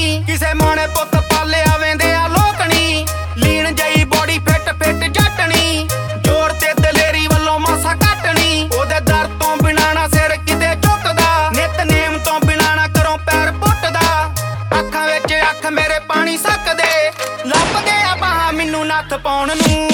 ਨੀ ਕਿਸੇ ਮਾਣੇ ਪੁੱਤ ਪਾਲਿਆ ਵੇਂਦੇ ਆ ਲੋਕਣੀ ਲੀਨ ਜਈ ਬੋਡੀ ਫਿੱਟ ਫਿੱਟ ਜੱਟਣੀ ਜੋਰ ਤੇ ਦਲੇਰੀ ਵੱਲੋਂ ਮਾਸਾ ਕੱਟਣੀ ਉਹਦੇ ਦਰ ਤੋਂ ਬਿਨਾਂ ਨਾ ਸਿਰ ਕਿਤੇ ਝੁਕਦਾ ਨਿਤਨੇਮ ਤੋਂ ਬਿਨਾਂ ਨਾ ਕਰੋ ਪੈਰ ਪੁੱਟਦਾ ਅੱਖਾਂ ਵਿੱਚ ਅੱਖ ਮੇਰੇ ਪਾਣੀ ਸਕਦੇ ਲੱਭਦੇ ਆ ਬਾਹਾਂ ਮੈਨੂੰ ਨੱਥ ਪਾਉਣ ਨੂੰ